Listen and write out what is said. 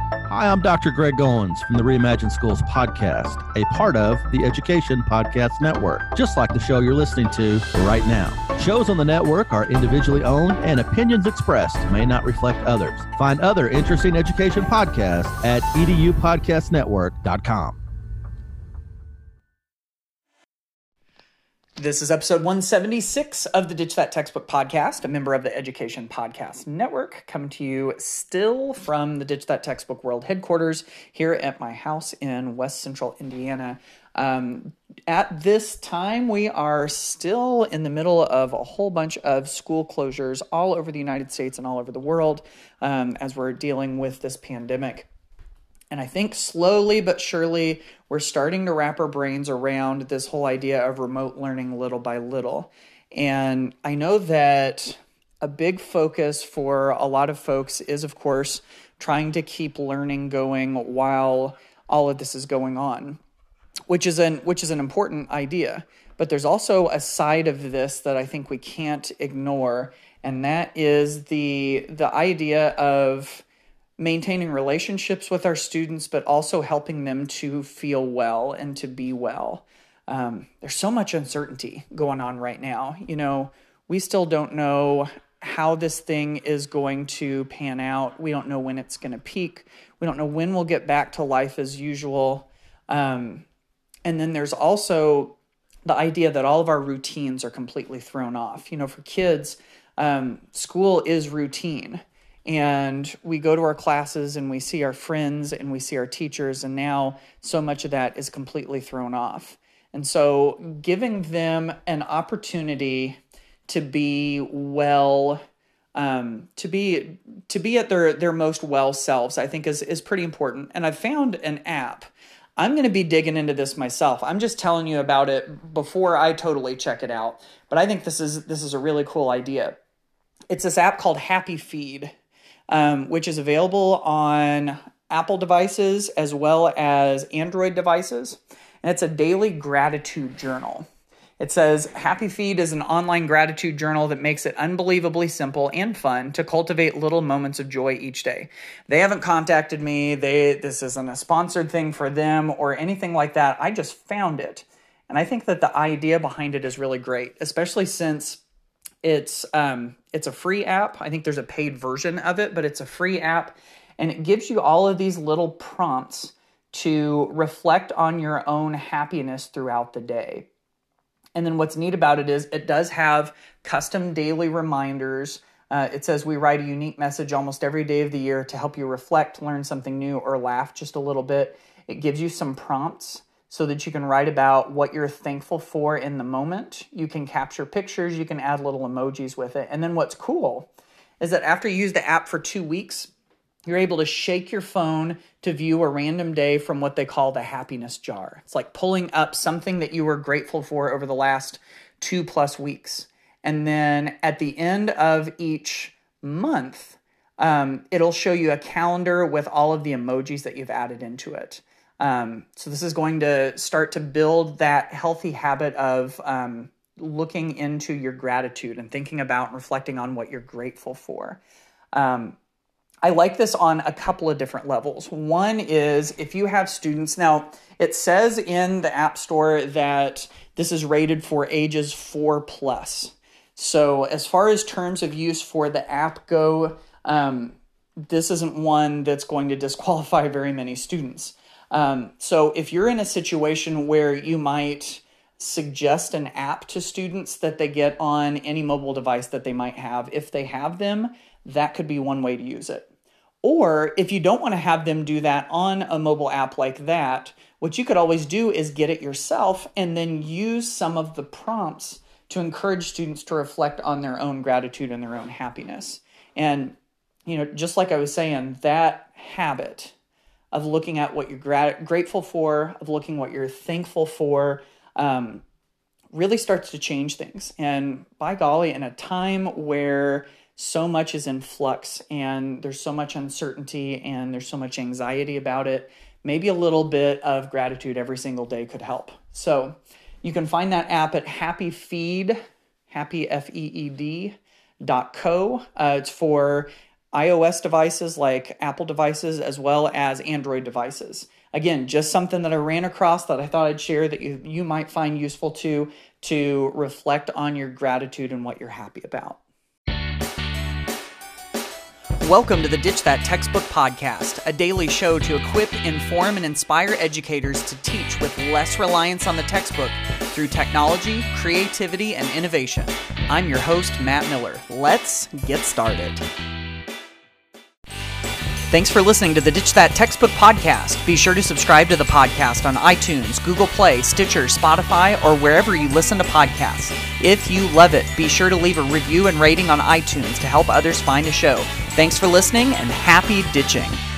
Hi, I'm Dr. Greg Goins from the Reimagine Schools podcast, a part of the Education Podcast Network, just like the show you're listening to right now. Shows on the network are individually owned and opinions expressed may not reflect others. Find other interesting education podcasts at edupodcastnetwork.com. This is episode 176 of the Ditch That Textbook podcast, a member of the Education Podcast Network, coming to you still from the Ditch That Textbook World headquarters here at my house in West Central Indiana. At this time, we are still in the middle of a whole bunch of school closures all over the United States and all over the world as we're dealing with this pandemic. And I think slowly but surely, we're starting to wrap our brains around this whole idea of remote learning little by little. And I know that a big focus for a lot of folks is, of course, trying to keep learning going while all of this is going on, which is an important idea. But there's also a side of this that I think we can't ignore, and that is the idea of maintaining relationships with our students, but also helping them to feel well and to be well. There's so much uncertainty going on right now. You know, we still don't know how this thing is going to pan out. We don't know when it's going to peak. We don't know when we'll get back to life as usual. And then there's also the idea that all of our routines are completely thrown off. You know, for kids, school is routine. And we go to our classes and we see our friends and we see our teachers, and now so much of that is completely thrown off. And so giving them an opportunity to be well, to be at their most well selves, I think is pretty important. And I've found an app. I'm going to be digging into this myself. I'm just telling you about it before I totally check it out. But I think this is a really cool idea. It's this app called Happy Feed, which is available on Apple devices as well as Android devices. And it's a daily gratitude journal. It says, Happy Feed is an online gratitude journal that makes it unbelievably simple and fun to cultivate little moments of joy each day. They haven't contacted me. This isn't a sponsored thing for them or anything like that. I just found it. And I think that the idea behind it is really great, especially since it's a free app. I think there's a paid version of it, but it's a free app, and it gives you all of these little prompts to reflect on your own happiness throughout the day. And then what's neat about it is it does have custom daily reminders. It says we write a unique message almost every day of the year to help you reflect, learn something new, or laugh just a little bit. It gives you some prompts so that you can write about what you're thankful for in the moment. You can capture pictures, you can add little emojis with it. And then what's cool is that after you use the app for 2 weeks, you're able to shake your phone to view a random day from what they call the happiness jar. It's like pulling up something that you were grateful for over the last 2+ weeks. And then at the end of each month, it'll show you a calendar with all of the emojis that you've added into it. So this is going to start to build that healthy habit of looking into your gratitude and thinking about and reflecting on what you're grateful for. I like this on a couple of different levels. One is if you have students, now it says in the App Store that this is rated for ages 4+. So as far as terms of use for the app go, this isn't one that's going to disqualify very many students. So if you're in a situation where you might suggest an app to students that they get on any mobile device that they might have, if they have them, that could be one way to use it. Or if you don't want to have them do that on a mobile app like that, what you could always do is get it yourself and then use some of the prompts to encourage students to reflect on their own gratitude and their own happiness. And, you know, just like I was saying, that habit of looking at what you're grateful for, of looking what you're thankful for, really starts to change things. And by golly, in a time where so much is in flux and there's so much uncertainty and there's so much anxiety about it, maybe a little bit of gratitude every single day could help. So you can find that app at Happy Feed, happyfeed.co. It's for iOS devices like Apple devices as well as Android devices. Again, just something that I ran across that I thought I'd share that you might find useful to reflect on your gratitude and what you're happy about. Welcome to the Ditch That Textbook Podcast, a daily show to equip, inform, and inspire educators to teach with less reliance on the textbook through technology, creativity, and innovation. I'm your host, Matt Miller. Let's get started. Thanks for listening to the Ditch That Textbook Podcast. Be sure to subscribe to the podcast on iTunes, Google Play, Stitcher, Spotify, or wherever you listen to podcasts. If you love it, be sure to leave a review and rating on iTunes to help others find the show. Thanks for listening and happy ditching.